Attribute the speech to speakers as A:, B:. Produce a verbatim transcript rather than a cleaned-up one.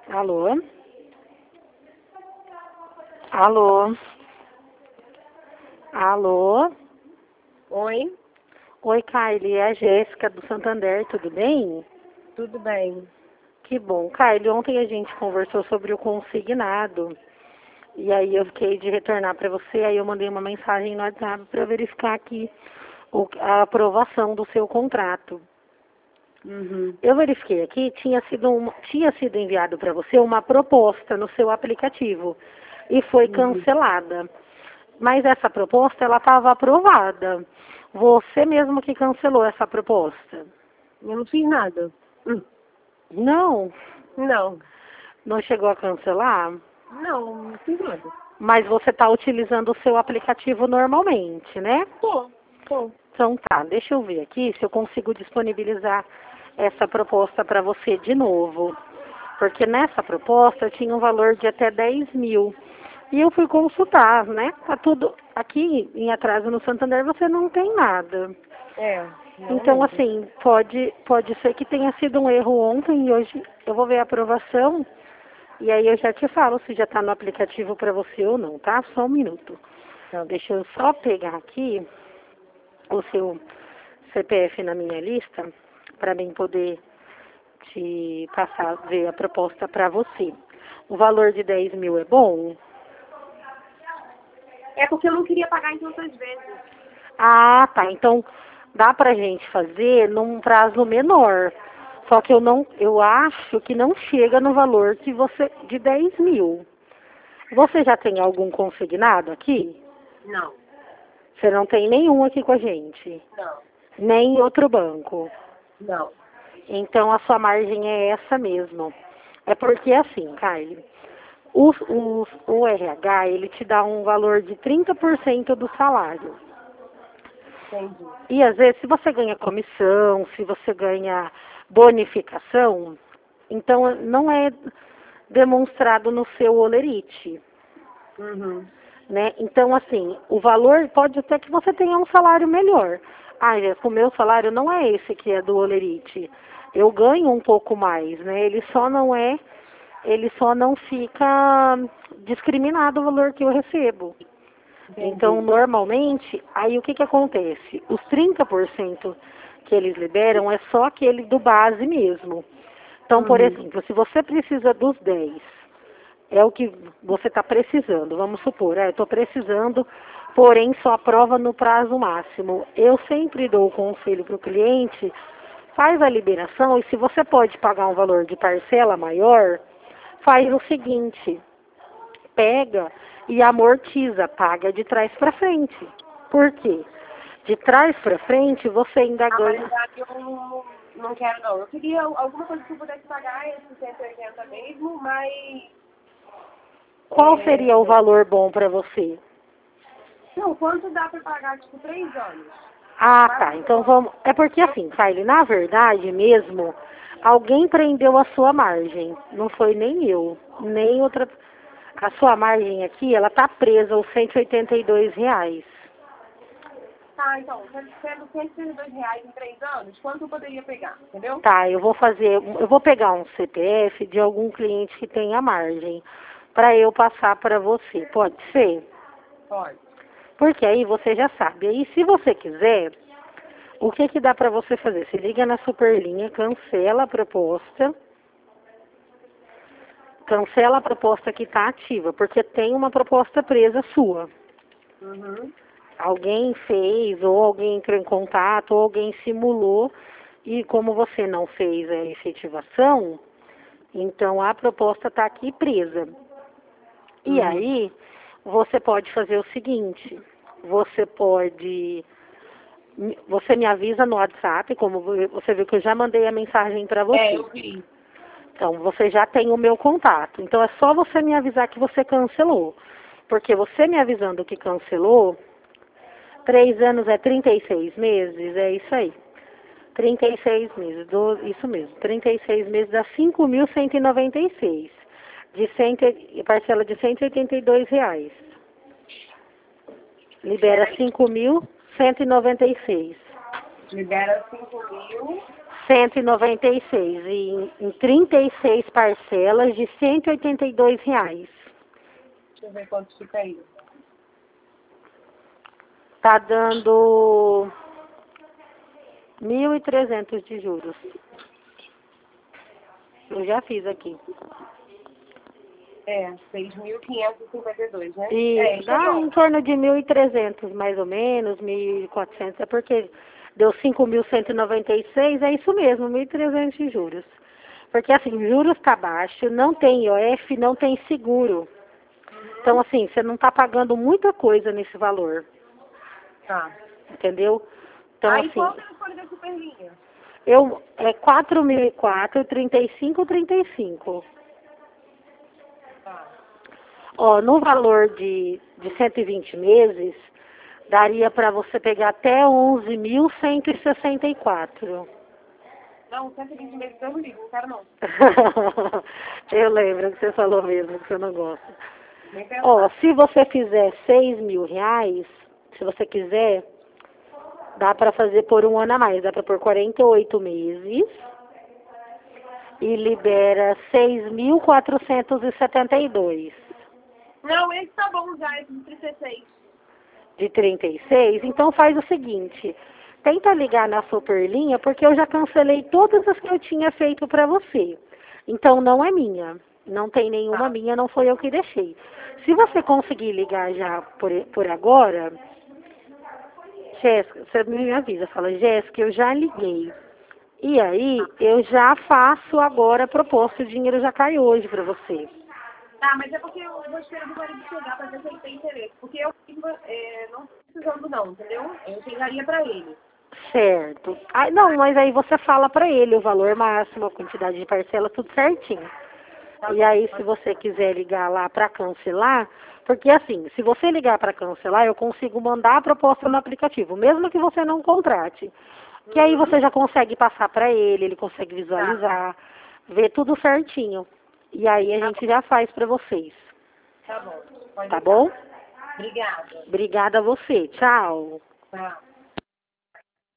A: Alô? Alô? Alô?
B: Oi,
A: Oi, Kylie, é a Jéssica do Santander, tudo bem?
B: tudo bem?
A: Que bom. Kylie, ontem a gente conversou sobre o consignado. E aí eu fiquei de retornar para você, aí eu mandei uma mensagem no WhatsApp para verificar aqui o- a aprovação do seu contrato.
B: Uhum.
A: Eu verifiquei aqui, tinha sido, um, tinha sido enviado para você uma proposta no seu aplicativo e foi
B: Uhum.
A: cancelada. Mas essa proposta, ela estava aprovada. Você mesmo que cancelou essa proposta.
B: Eu não fiz nada. Hum.
A: Não,
B: Não,
A: não chegou a cancelar,
B: não, não fiz nada.
A: mas você está utilizando o seu aplicativo normalmente, né?
B: Tô, tô.
A: Então tá, deixa eu ver aqui se eu consigo disponibilizar essa proposta para você de novo. Porque nessa proposta tinha um valor de até dez mil. E eu fui consultar, né? Tá tudo aqui em atraso no Santander, você não tem nada.
B: É, não
A: Então,
B: mesmo.
A: assim, pode, pode ser que tenha sido um erro ontem e hoje eu vou ver a aprovação. E aí eu já te falo se já está no aplicativo para você ou não, tá? Só um minuto.
B: Tá.
A: Deixa eu só pegar aqui o seu C P F na minha lista para mim poder te passar, ver a proposta para você. O valor de dez mil é bom?
B: É porque eu não queria pagar em tantas vezes.
A: Ah, tá. Então dá pra gente fazer num prazo menor. Só que eu não, eu acho que não chega no valor que você de dez mil. Você já tem algum consignado aqui?
B: Não,
A: Você não tem nenhum aqui com a gente,
B: não,
A: nem em outro banco.
B: não.
A: Então a sua margem é essa mesmo. É porque assim, Kylie, o, o, o R H ele te dá um valor de trinta por cento do salário.
B: Entendi.
A: E às vezes, se você ganha comissão, se você ganha bonificação, então não é demonstrado no seu olerite,
B: Uhum.
A: né? Então, assim, o valor pode até que você tenha um salário melhor. Ah, Jéssica, o meu salário não é esse que é do olerite. Eu ganho um pouco mais, né? Ele só não é, ele só não fica discriminado o valor que eu recebo. Então,
B: Entendi.
A: normalmente, aí o que que acontece? Os trinta por cento que eles liberam é só aquele do base mesmo. Então, por
B: Uhum.
A: exemplo, se você precisa dos dez, é o que você está precisando, vamos supor, é, eu estou precisando, porém só aprova no prazo máximo. Eu sempre dou o conselho para o cliente, faz a liberação e se você pode pagar um valor de parcela maior, faz o seguinte, pega e amortiza, paga de trás para frente. Por quê? De trás para frente você ainda
B: Na
A: ganha.
B: verdade, eu não, não quero, não. Eu queria alguma coisa que eu pudesse pagar esses cento e oitenta mesmo, mas...
A: Qual seria o
B: É...
A: valor bom para você?
B: Não, quanto dá pra pagar, tipo, três anos?
A: Ah,
B: Mais
A: tá.
B: ou
A: Então
B: menos.
A: vamos. É porque assim, Kylie, na verdade mesmo, alguém prendeu a sua margem. Não foi nem eu, nem outra. A sua margem aqui, ela tá presa aos cento e oitenta e dois reais.
B: Tá, então, sendo sendo cento e trinta e dois reais em três anos, quanto eu poderia pegar, entendeu?
A: Tá, eu vou fazer, eu vou pegar um C P F de algum cliente que tenha margem para eu passar para você. Pode ser?
B: Pode.
A: Porque aí você já sabe. Aí se você quiser, o que que dá para você fazer? Você liga na Superlinha, cancela a proposta, cancela a proposta que está ativa, porque tem uma proposta presa sua.
B: Uhum.
A: Alguém fez, ou alguém entrou em contato, ou alguém simulou, e como você não fez a efetivação, então a proposta está aqui presa. E
B: Uhum.
A: aí, você pode fazer o seguinte, você pode, você me avisa no WhatsApp, como você viu que eu já mandei a mensagem para
B: É,
A: você.
B: eu vi.
A: Então, você já tem o meu contato. Então, é só você me avisar que você cancelou. Porque você me avisando que cancelou, três anos é trinta e seis meses, é isso aí. trinta e seis meses, do, isso mesmo. trinta e seis meses dá cinco mil cento e noventa e seis. De cem, parcela de cento e oitenta e dois reais. Libera
B: Peraí.
A: cinco mil cento e noventa e seis.
B: Libera cinco mil.
A: cento e noventa e seis e em, em trinta e seis parcelas de cento e oitenta e dois reais.
B: Deixa eu ver quanto fica aí.
A: Tá dando mil e trezentos de juros. Eu já fiz aqui.
B: É, seis mil quinhentos e cinquenta e dois, né?
A: E
B: é,
A: dá em torno de mil e trezentos, mais ou menos, mil e quatrocentos. É porque deu cinco mil cento e noventa e seis, é isso mesmo, mil e trezentos de juros. Porque assim, juros tá baixo, não tem I O F, não tem seguro. Então assim, você não tá pagando muita coisa nesse valor.
B: Tá.
A: Entendeu? Então
B: Aí
A: assim,
B: qual é a folha da Superlinha?
A: eu é quatro mil e quatro, trinta e cinco, trinta e cinco.
B: Tá.
A: Ó, no valor de, de cento e vinte meses, daria para você pegar até onze mil cento e sessenta e quatro.
B: Não, cento e vinte meses eu não ligo, não quero não.
A: Eu lembro que você falou mesmo que você não gosta.
B: Nem pensar.
A: Ó, se você fizer seis mil reais, se você quiser, dá para fazer por um ano a mais, dá para por quarenta e oito meses e libera seis mil quatrocentos e setenta e dois.
B: Não, esse tá bom já, esse de trinta e seis.
A: De trinta e seis, então faz o seguinte, tenta ligar na Superlinha, porque eu já cancelei todas as que eu tinha feito para você. Então não é minha, não tem nenhuma
B: Tá.
A: minha, não foi eu que deixei. Se você conseguir ligar já por, por agora, Jéssica, você me avisa, fala, Jéssica, eu já liguei. E aí, eu já faço agora a proposta, o dinheiro já cai hoje para você.
B: Tá, mas é porque eu vou esperar o marido chegar pra ver se ele tem interesse. Porque eu é, não tô precisando não, entendeu? Eu chegaria pra ele.
A: Certo. Ah, não, mas aí você fala pra ele o valor máximo, a quantidade de parcela, tudo certinho.
B: Tá
A: E
B: bom,
A: aí, se
B: pode-
A: você quiser ligar lá pra cancelar, porque assim, se você ligar pra cancelar, eu consigo mandar a proposta no aplicativo, mesmo que você não contrate. Que aí
B: Uhum.
A: você já consegue passar pra ele, ele consegue
B: Tá,
A: visualizar, ver tudo certinho. E aí a
B: tá
A: gente
B: bom,
A: já faz pra vocês.
B: tá bom. Pode
A: Tá
B: deixar.
A: bom?
B: Obrigada.
A: Obrigada a você. Tchau.
B: Tá.